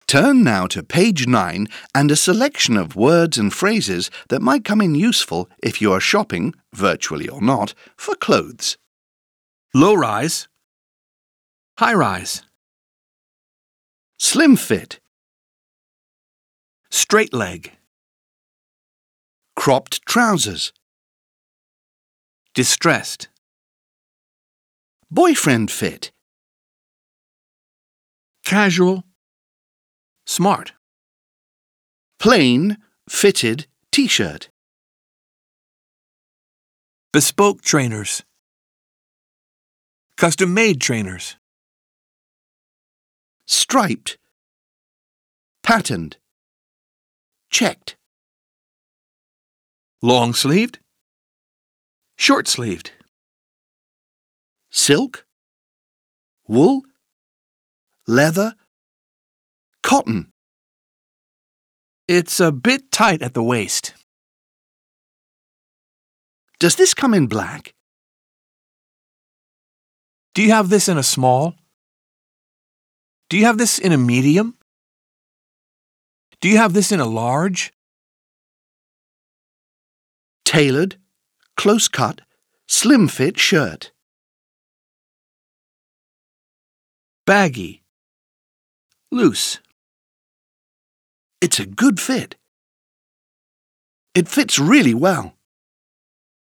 Turn now to page 9 and a selection of words and phrases that might come in useful if you are shopping, virtually or not, for clothes. Low-rise, high-rise, Slim fit, straight leg, cropped trousers, distressed, boyfriend fit, casual, smart, plain, fitted t-shirt, bespoke trainers, custom-made trainers, striped, patterned, checked, long-sleeved, short-sleeved, silk, wool, leather, cotton. It's a bit tight at the waist. Does this come in black? Do you have this in a small? Do you have this in a medium? Do you have this in a large? Tailored, close-cut, slim-fit shirt. Baggy, loose. It's a good fit. It fits really well.